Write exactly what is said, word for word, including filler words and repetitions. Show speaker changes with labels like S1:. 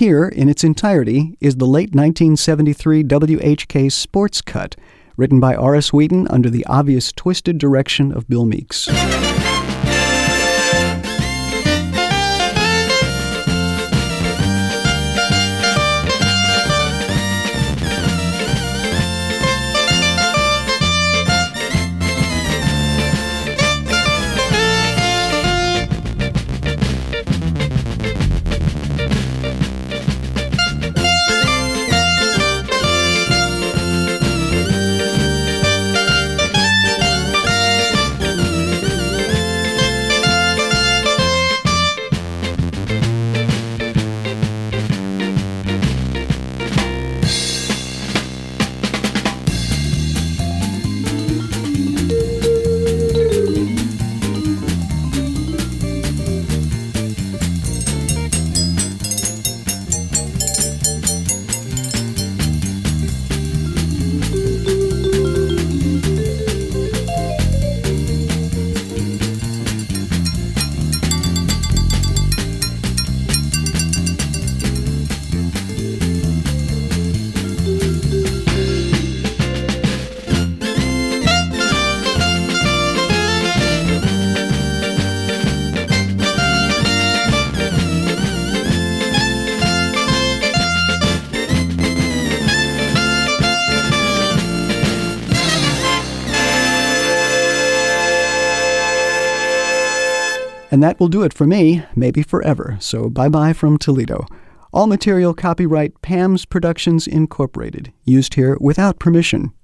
S1: Here, in its entirety, is the late nineteen seventy-three W H K Sports Cut, written by R S Wheaton under the obvious twisted direction of Bill Meeks. And that will do it for me, maybe forever, so bye-bye from Toledo. All material copyright Pam's Productions Incorporated, used here without permission.